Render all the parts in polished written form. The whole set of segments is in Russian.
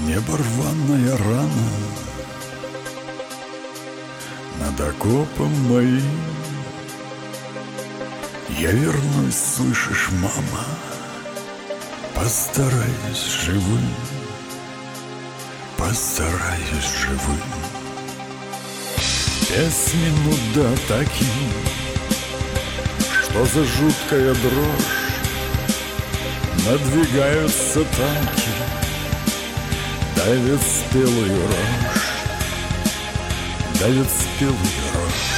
Неборванная рана над окопом моим. Я вернусь, слышишь, мама, постараюсь живым, постараюсь живым. Песни, ну да, такие, что за жуткая дрожь. Надвигаются танки, давят спелую рожь, давят спелую рожь.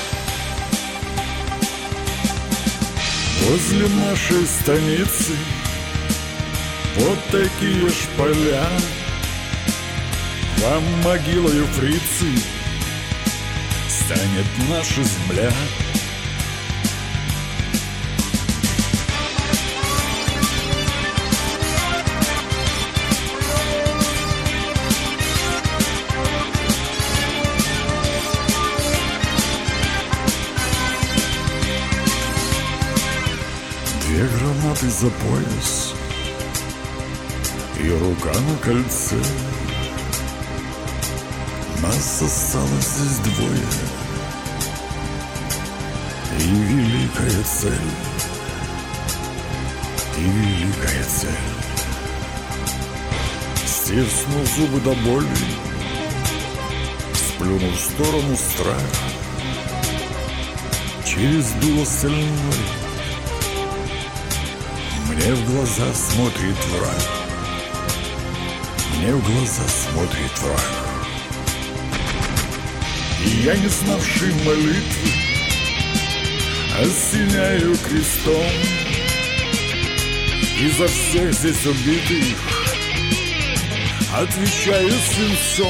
Возле нашей станицы вот такие шполя, вам могилою фрицы станет наша земля. Две гранаты за пояс и рука на кольце. Нас осталось здесь двое, и великая цель, и великая цель. Стиснув зубы до боли, сплюнув в сторону страх, через дуло стальной мне в глаза смотрит враг, мне в глаза смотрит враг. И я, не знавший молитвы, осеняю крестом и за всех здесь убитых отвечаю свинцом.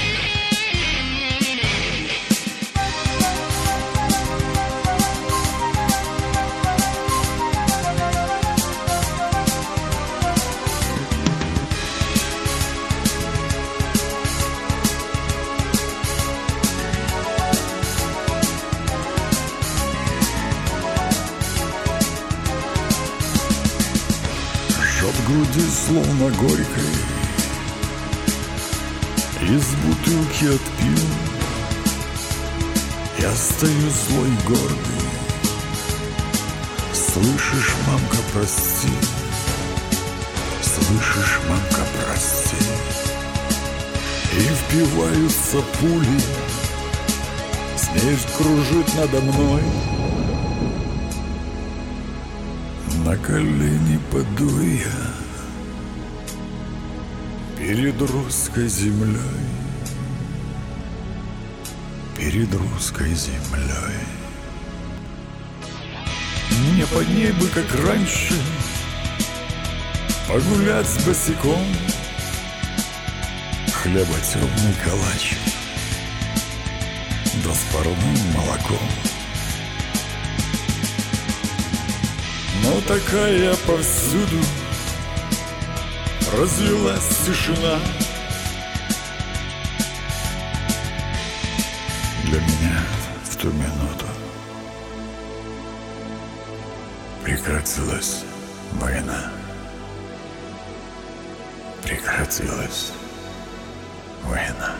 В груди словно горькой, из бутылки отпил. Я стою злой и гордый. Слышишь, мамка, прости, слышишь, мамка, прости. И впиваются пули, смерть кружит надо мной. На колени паду я перед русской землей, перед русской землей. Мне под ней бы, как раньше, погулять с босиком, хлеботёмный калач, да с парным молоком. Но такая повсюду разлилась тишина. Для меня в ту минуту прекратилась война. Прекратилась война.